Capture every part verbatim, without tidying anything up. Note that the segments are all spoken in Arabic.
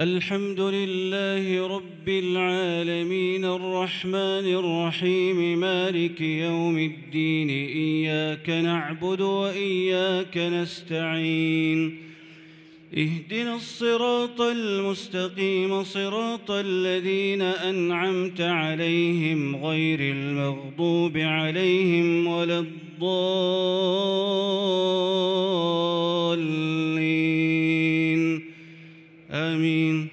الحمد لله رب العالمين الرحمن الرحيم مالك يوم الدين إياك نعبد وإياك نستعين اهدنا الصراط المستقيم صراط الذين أنعمت عليهم غير المغضوب عليهم ولا الضالين آمين.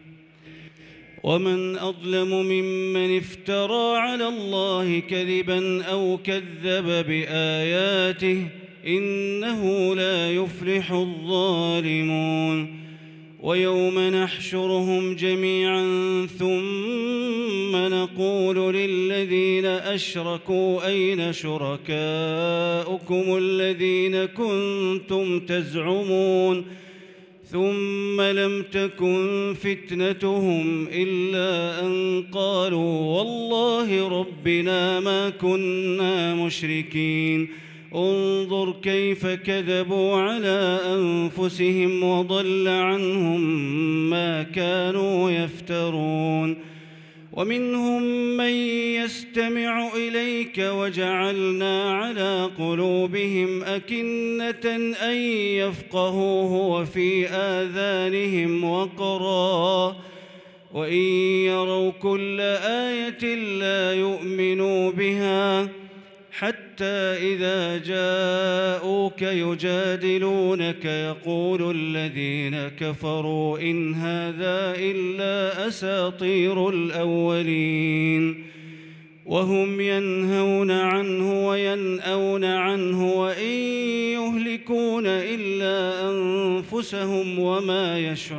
ومن أظلم ممن افترى على الله كذبا أو كذب بآياته إنه لا يفلح الظالمون. ويوم نحشرهم جميعا ثم نقول للذين أشركوا أين شركاؤكم الذين كنتم تزعمون ثم لم تكن فتنتهم إلا أن قالوا والله ربنا ما كنا مشركين. انظر كيف كذبوا على أنفسهم وضل عنهم ما كانوا يفترون. ومنهم من يستمع إليك وجعلنا على قلوبهم أكنة أن يفقهوه وفي آذانهم وقرا وإن يروا كل آية لا يؤمنوا بها حتى إذا جاءوك يجادلونك يقول الذين كفروا إن هذا إلا أساطير الأولين. وهم ينهون عنه وينأون عنه وإن يهلكون إلا أنفسهم وما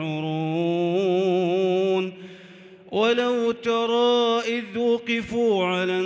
يشعرون. ولو ترى إذ وقفوا على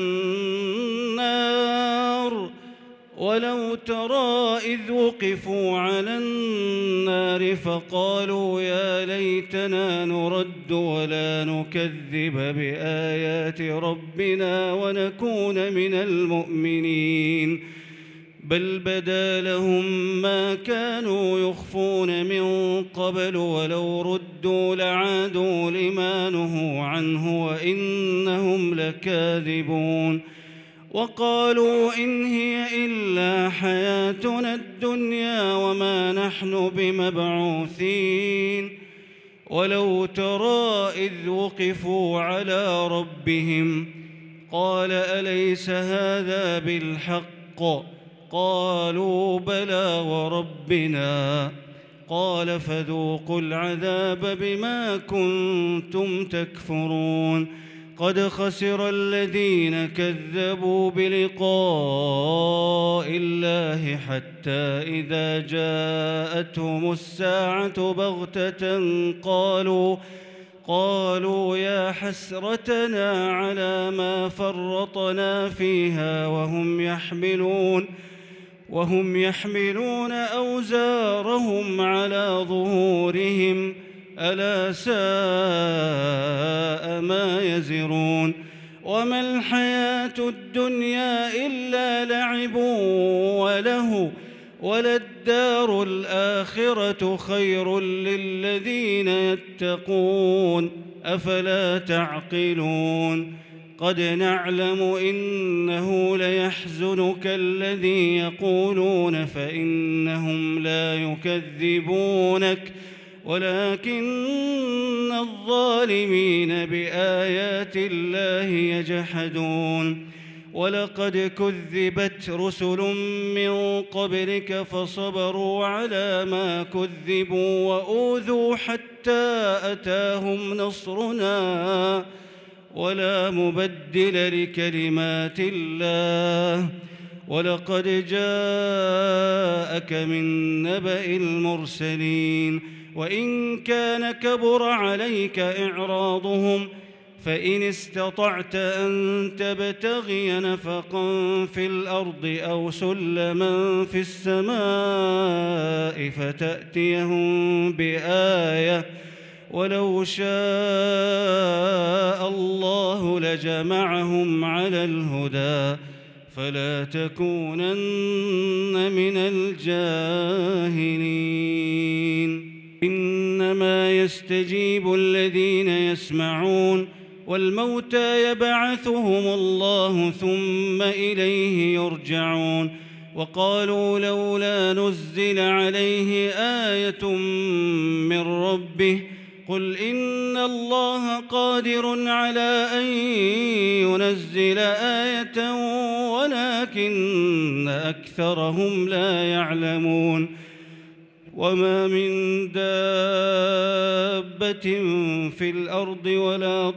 النار ولو ترى إذ وقفوا على النار فقالوا يا ليتنا نرد ولا نكذب بآيات ربنا ونكون من المؤمنين بل بدا لهم ما كانوا يخفون من قبل ولو ردوا لعادوا لما نهوا عنه وإنهم لكاذبون. وقالوا إن هي إلا حياتنا الدنيا وما نحن بمبعوثين. ولو ترى إذ وقفوا على ربهم قال أليس هذا بالحق قالوا بلى وربنا قال فذوقوا العذاب بما كنتم تكفرون. قد خسر الذين كذبوا بلقاء الله حتى إذا جاءتهم الساعة بغتة قالوا قالوا يا حسرتنا على ما فرطنا فيها وهم يحملون وهم يحملون أوزارهم على ظهورهم ألا ساء ما يزرون. وما الحياة الدنيا إلا لعب وله وللدار الآخرة خير للذين يتقون أفلا تعقلون. قد نعلم إنه ليحزنك الذي يقولون فإنهم لا يكذبونك ولكن الظالمين بآيات الله يجحدون. ولقد كذبت رسل من قبلك فصبروا على ما كذبوا وأوذوا حتى أتاهم نصرنا ولا مبدل لكلمات الله. ولقد جاءك من نبأ المرسلين وإن كان كبر عليك إعراضهم فإن استطعت أن تبتغي نفقا في الأرض أو سلما في السماء فتأتيهم بآية ولو شاء الله لجمعهم على الهدى فلا تكونن من الجاهلين. إنما يستجيب الذين يسمعون والموتى يبعثهم الله ثم إليه يرجعون وقالوا لولا نزل عليه آية من ربه قل إن الله قادر على أن ينزل آية ولكن أكثرهم لا يعلمون وما من دابة في الأرض ولا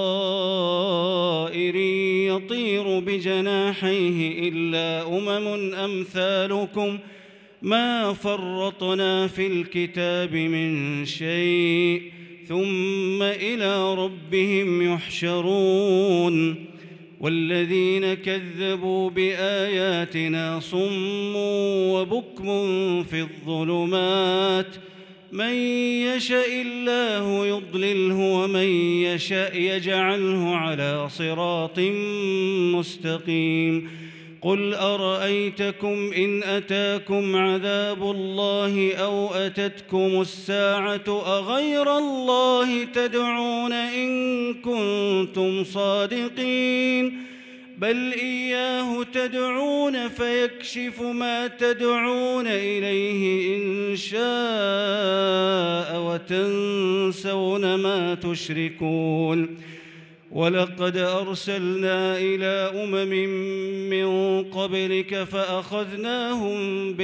طائر يطير بجناحيه إلا أمم أمثالكم ما فرطنا في الكتاب من شيء ثم إلى ربهم يحشرون والذين كذبوا بآياتنا صم وبكم في الظلمات من يشاء الله يضلله ومن يشاء يجعله على صراط مستقيم قل أرأيتكم إن أتاكم عذاب الله أو أتتكم الساعة أغير الله تدعون إن كنتم صادقين بل إياه تدعون فيكشف ما تدعون إليه إن شاء وتنسون ما تشركون ولقد أرسلنا إلى أمم من قبلك فأخذناهم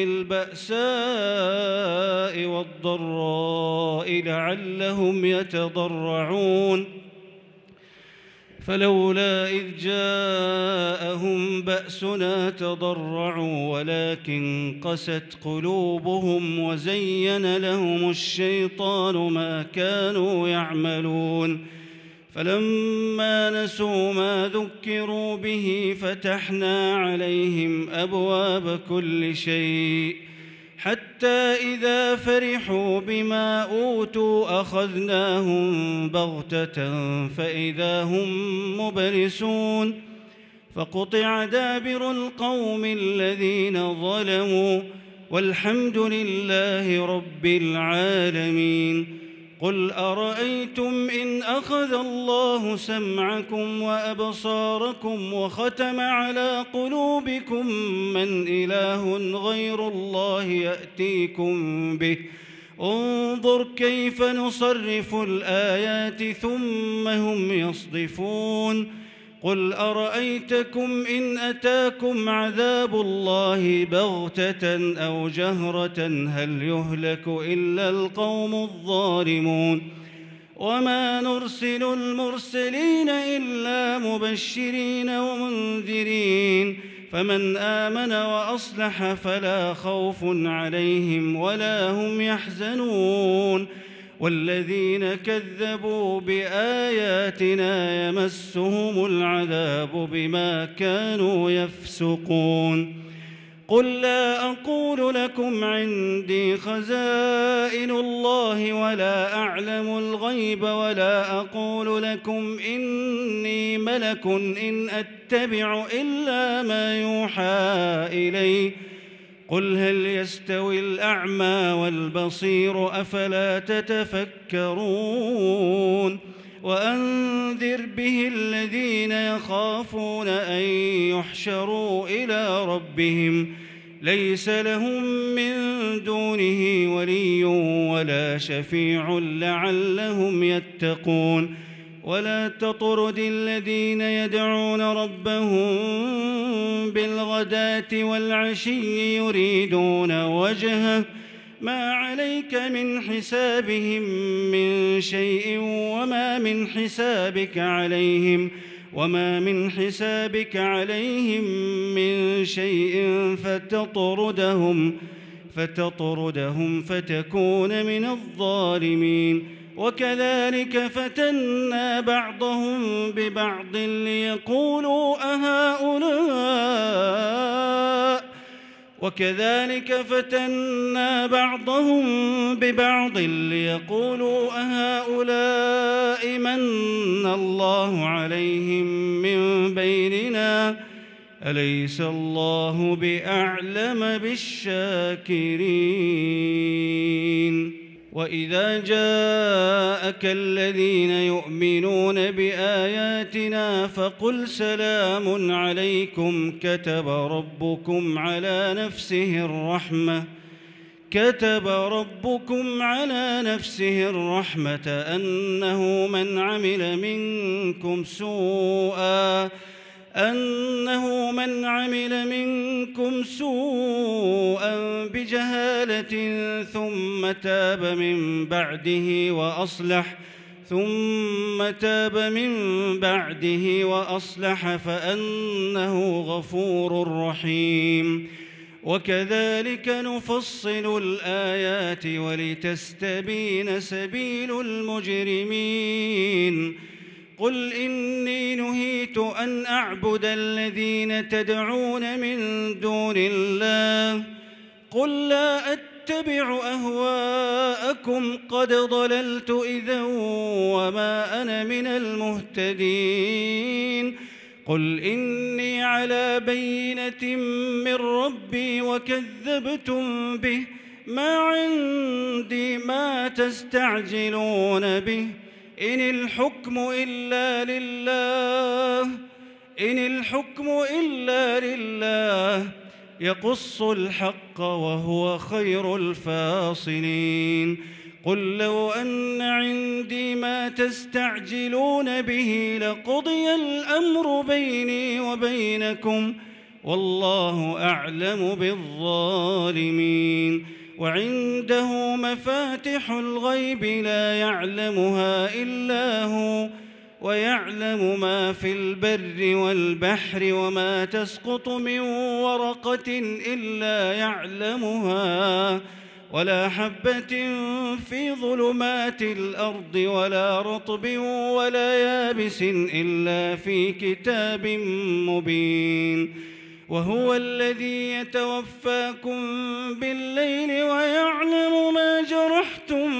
بالبأساء والضراء لعلهم يتضرعون فلولا إذ جاءهم بأسنا تضرعوا ولكن قست قلوبهم وزين لهم الشيطان ما كانوا يعملون فلما نسوا ما ذكروا به فتحنا عليهم أبواب كل شيء حتى إذا فرحوا بما أوتوا أخذناهم بغتة فإذا هم مبلسون فقطع دابر القوم الذين ظلموا والحمد لله رب العالمين قل أرأيتم إن أخذ الله سمعكم وأبصاركم وختم على قلوبكم من إله غير الله يأتيكم به انظر كيف نصرف الآيات ثم هم يصدفون قل أرأيتكم إن أتاكم عذاب الله بغتة أو جهرة هل يهلك إلا القوم الظالمون وما نرسل المرسلين إلا مبشرين ومنذرين فمن آمن وأصلح فلا خوف عليهم ولا هم يحزنون والذين كذبوا بآياتنا يمسهم العذاب بما كانوا يفسقون قل لا أقول لكم عندي خزائن الله ولا أعلم الغيب ولا أقول لكم إني ملك إن أتبع إلا ما يوحى إلي قل هل يستوي الأعمى والبصير أفلا تتفكرون وأنذر به الذين يخافون أن يحشروا إلى ربهم ليس لهم من دونه ولي ولا شفيع لعلهم يتقون ولا تطرد الذين يدعون ربهم بالغداة والعشي يريدون وجهه ما عليك من حسابهم من شيء وما من حسابك عليهم وما من حسابك عليهم من شيء فتطردهم فتطردهم فتكون من الظالمين وكذلك فتنا بعضهم ببعض ليقولوا أهؤلاء وكذلك فتنا بعضهم ببعض ليقولوا أهؤلاء من الله عليهم من بيننا أليس الله بأعلم بالشاكرين وإذا جاءك الذين يؤمنون بآياتنا فقل سلام عليكم كتب ربكم على نفسه الرحمة كتب ربكم على نفسه الرحمة أنه من عمل منكم سوءا أنه من عمل منكم سوءا بجهالة ثم تاب من بعده وأصلح ثم تاب من بعده وأصلح فأنه غفور رحيم. وكذلك نفصل الآيات ولتستبين سبيل المجرمين. قل إني نهيت أن أعبد الذين تدعون من دون الله قل لا أتبع أهواءكم قد ضللت إذا وما أنا من المهتدين. قل إني على بينة من ربي وكذبتم به ما عندي ما تستعجلون به إن الحكم إلا لله إن الحكم إلا لله يقص الحق وهو خير الفاصلين. قل لو أن عندي ما تستعجلون به لقضي الأمر بيني وبينكم والله أعلم بالظالمين. وعنده مفاتح الغيب لا يعلمها إلا هو ويعلم ما في البر والبحر وما تسقط من ورقة إلا يعلمها ولا حبة في ظلمات الأرض ولا رطب ولا يابس إلا في كتاب مبين. وهو الذي يتوفاكم بالليل ويعلم ما جرحتم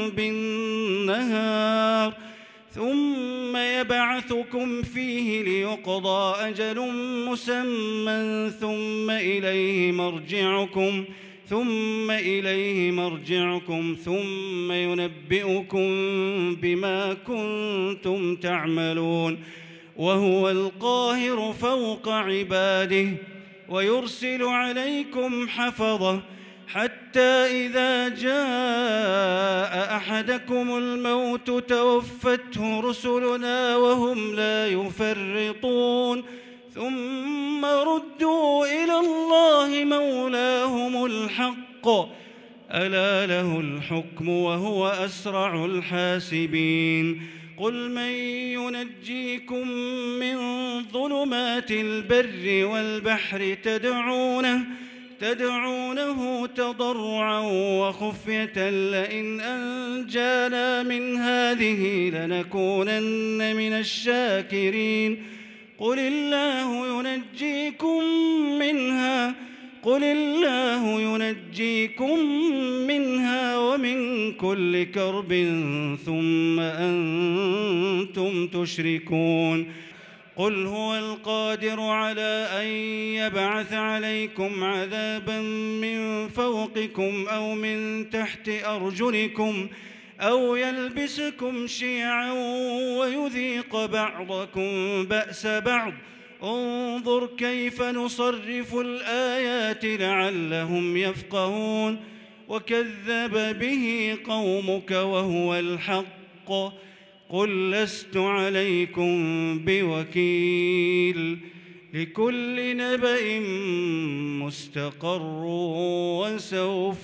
بالنهار ثم يبعثكم فيه ليقضى أجل مسمى ثم إليه مرجعكم ثم إليه مرجعكم ثم ينبئكم بما كنتم تعملون. وهو القاهر فوق عباده ويرسل عليكم حفظة حتى إذا جاء أحدكم الموت توفته رسلنا وهم لا يفرطون ثم ردوا إلى الله مولاهم الحق ألا له الحكم وهو أسرع الحاسبين. قل من ينجيكم من ظلمات البر والبحر تدعونه تدعونه تضرعا وخفية لئن أنجانا من هذه لنكونن من الشاكرين. قل الله ينجيكم منها قل الله ينجيكم منها ومن كل كرب ثم أنتم تشركون. قل هو القادر على أن يبعث عليكم عذابا من فوقكم أو من تحت أرجلكم أو يلبسكم شيعا ويذيق بعضكم بأس بعض انظر كيف نصرف الآيات لعلهم يفقهون. وكذب به قومك وهو الحق قل لست عليكم بوكيل لكل نبأ مستقر وسوف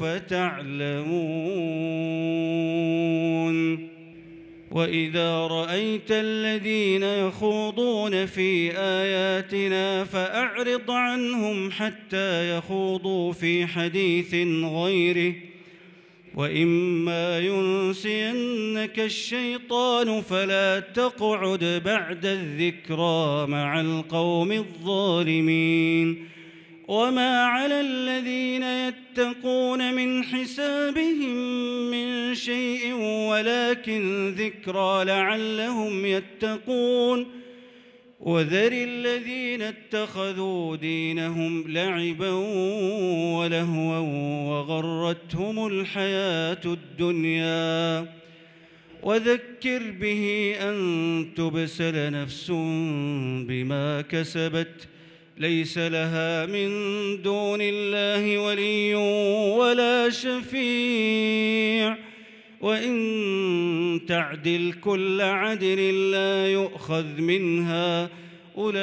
تعلمون. وإذا رأيت الذين يخوضون في آياتنا فأعرض عنهم حتى يخوضوا في حديث غيره وإما ينسينك الشيطان فلا تقعد بعد الذكرى مع القوم الظالمين. وما على الذين يتقون من حسابهم من شيء ولكن ذكرى لعلهم يتقون. وذر الذين اتخذوا دينهم لعبا ولهوا وغرتهم الحياة الدنيا وذكر به أن تبسل نفس بما كسبت ليس لها من دون الله ولي ولا شفيع وإن تعدل كل عدل لا يؤخذ منها أولئك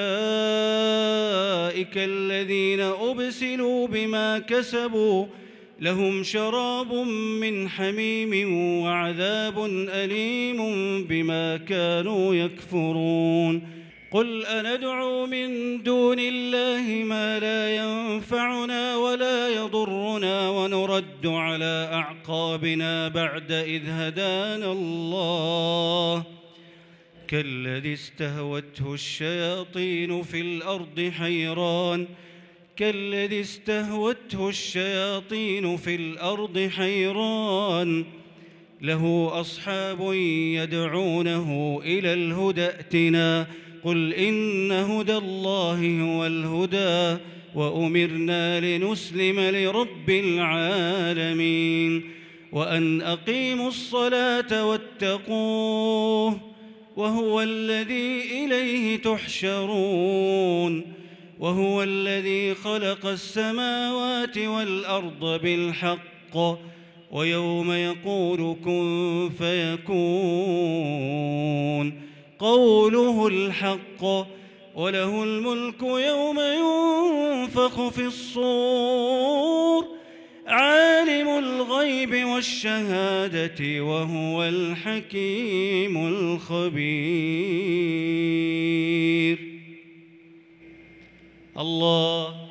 الذين أبسلوا بما كسبوا لهم شراب من حميم وعذاب أليم بما كانوا يكفرون قل أندعو من دون الله ما لا ينفعنا ولا يضرنا ونرد على أعقابنا بعد إذ هدانا الله كالذي استهوته الشياطين في الأرض حيران كالذي استهوته الشياطين في الأرض حيران له أصحاب يدعونه إلى الهدى ائتنا قل إن هدى الله هو الهدى وأمرنا لنسلم لرب العالمين وأن أقيموا الصلاة واتقوه وهو الذي إليه تحشرون وهو الذي خلق السماوات والأرض بالحق ويوم يقول كن فيكون قوله الحق وله الملك يوم ينفخ في الصور عالم الغيب والشهادة وهو الحكيم الخبير الله